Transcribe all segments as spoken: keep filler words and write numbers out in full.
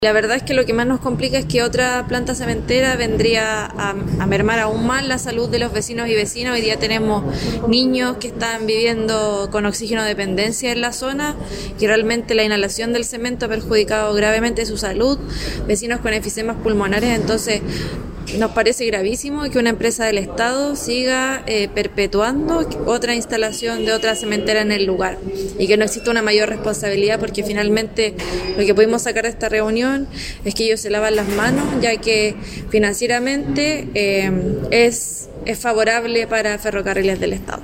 La verdad es que lo que más nos complica es que otra planta cementera vendría a, a mermar aún más la salud de los vecinos y vecinas. Hoy día tenemos niños que están viviendo con oxígeno dependencia en la zona, que realmente la inhalación del cemento ha perjudicado gravemente su salud, vecinos con enfisemas pulmonares. Entonces nos parece gravísimo que una empresa del Estado siga eh, perpetuando otra instalación de otra cementera en el lugar y que no exista una mayor responsabilidad, porque finalmente lo que pudimos sacar de esta reunión es que ellos se lavan las manos, ya que financieramente eh, es, es favorable para Ferrocarriles del Estado.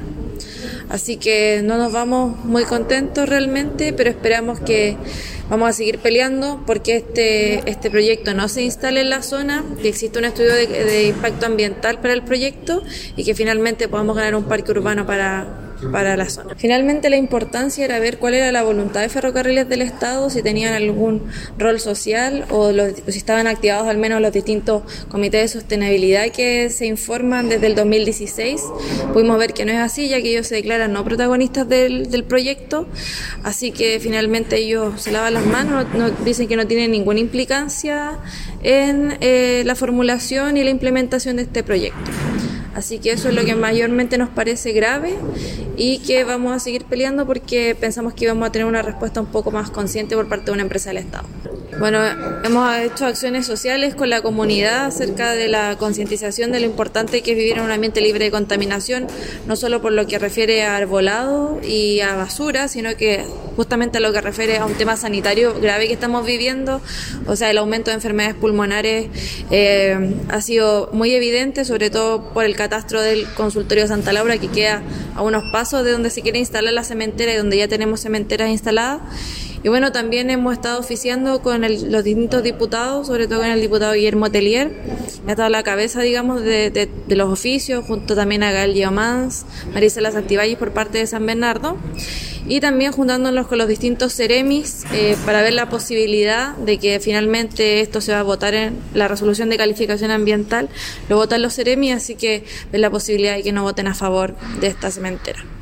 Así que no nos vamos muy contentos realmente, pero esperamos que vamos a seguir peleando porque este, este proyecto no se instale en la zona, que exista un estudio de, de impacto ambiental para el proyecto y que finalmente podamos ganar un parque urbano para, para la zona. Finalmente la importancia era ver cuál era la voluntad de Ferrocarriles del Estado, si tenían algún rol social o, los, o si estaban activados al menos los distintos comités de sostenibilidad que se informan desde el dos mil dieciséis. Pudimos ver que no es así, ya que ellos se declaran no protagonistas del, del proyecto, así que finalmente ellos se lavan las manos, no, dicen que no tienen ninguna implicancia en eh, la formulación y la implementación de este proyecto. Así que eso es lo que mayormente nos parece grave y que vamos a seguir peleando porque pensamos que vamos a tener una respuesta un poco más consciente por parte de una empresa del Estado. Bueno, hemos hecho acciones sociales con la comunidad acerca de la concientización de lo importante que es vivir en un ambiente libre de contaminación, no solo por lo que refiere a arbolado y a basura, sino que justamente a lo que refiere a un tema sanitario grave que estamos viviendo. O sea, el aumento de enfermedades pulmonares eh, ha sido muy evidente, sobre todo por el catastro del consultorio Santa Laura, que queda a unos pasos de donde se quiere instalar la cementera y donde ya tenemos cementeras instaladas. Y bueno, también hemos estado oficiando con el, los distintos diputados, sobre todo con el diputado Guillermo Tellier, que ha estado a la cabeza, digamos, de, de, de los oficios, junto también a Gael Giomans, Marisela Santibáñez por parte de San Bernardo, y también juntándonos con los distintos ceremis eh, para ver la posibilidad de que finalmente esto se va a votar en la resolución de calificación ambiental, lo votan los ceremis, así que ver la posibilidad de que no voten a favor de esta cementera.